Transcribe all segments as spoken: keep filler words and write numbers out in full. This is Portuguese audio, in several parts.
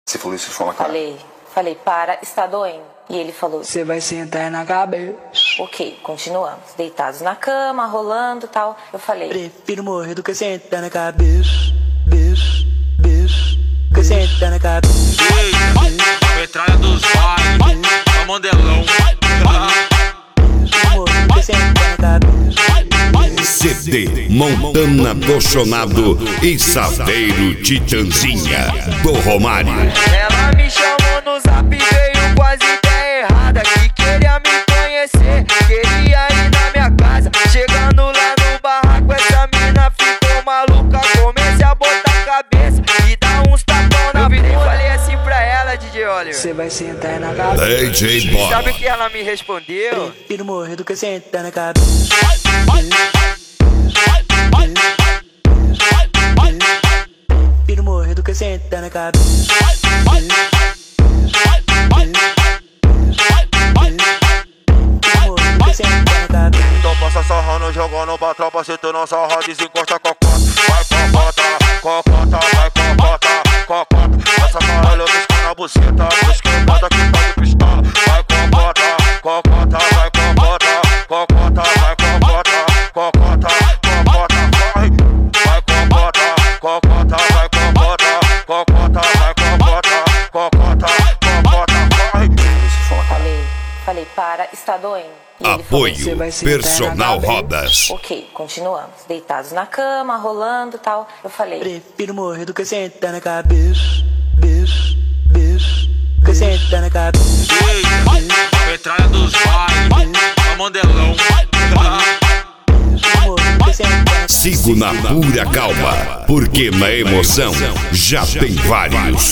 Você falou isso de forma clara? Falei, falei, para, está doendo. E ele falou, você vai sentar na cabeça. Ok, continuamos, deitados na cama, rolando e tal. Eu falei, prefiro morrer do que sentar na cabeça. Beijo, beijo, que sentar na cabeça. Eita, metralha dos vales, a Mandelão. Prefiro morrer do que sentar na cabeça. C D Montana do Chonado e Saveiro Titanzinha do Romário. Ela me chamou no zap, veio com as ideias erradas, que queria me conhecer, queria ir na minha casa. Chegando lá no barraco, essa mina ficou maluca. Comecei a botar a cabeça e dar uns tapão na vida. Falei assim pra ela, D J Oliver, você vai sentar na cabeça. D J Bob. Sabe o que ela me respondeu? Prefiro morrer do que sentar na cabeça. Prefiro morrer do que sentar na cabeça. Então passa sarrando, jogando pra tropa, se tu não sarra, desencosta cocota. Vai cocota, cocota, vai cocota, cocota. Passa caralho, busca na buceta, busca que tá de pistola. Vai cocota, cocota, vai cocota, cocota, vai cocota, cocota, cocota, vai. Vai cocota, cocota, vai cocota, cocota, vai cocota, cocota, cocota, vai. falei, falei, para, está doendo. E ele Apoio falou, Personal Rodas. Ok, continuamos, deitados na cama, rolando e tal. Eu falei, prefiro morrer do que sentar na cabeça. Beijo, beijo, que sentar na cabeça. Eita, metralha dos vales, a Mandelão. Sigo na pura calma, porque na emoção já tem vários.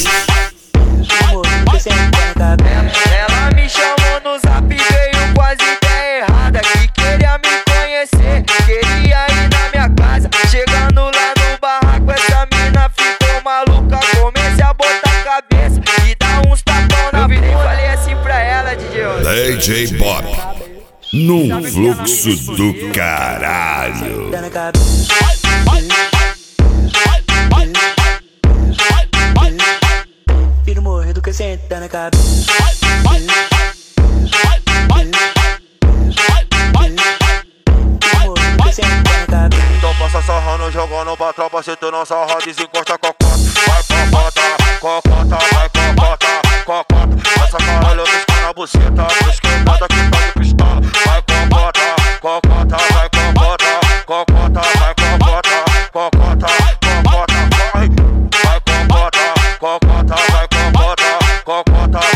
Ela me chamou no zap, veio com as ideias erradas, que queria me conhecer, queria ir na minha casa. Chegando lá no barraco, essa mina ficou maluca. Comecei a botar a cabeça e dar uns tapão na vida. Falei assim pra ela, D J Oliver, D J Bob, num fluxo do caralho. Prefiro morrer do que sentar na cabeça. Então passa sarrando, jogando pra tropa, se tu não sarra, desencosta cocota. Vai cocota, cocota, vai cocota, cocota. Passa caralho, busca na buceta, busca que tá de pistola. Vai cocota, cocota, vai cocota, cocota, vai cocota, cocota, cocota, vai. Vai cocota, cocota, vai cocota, cocota.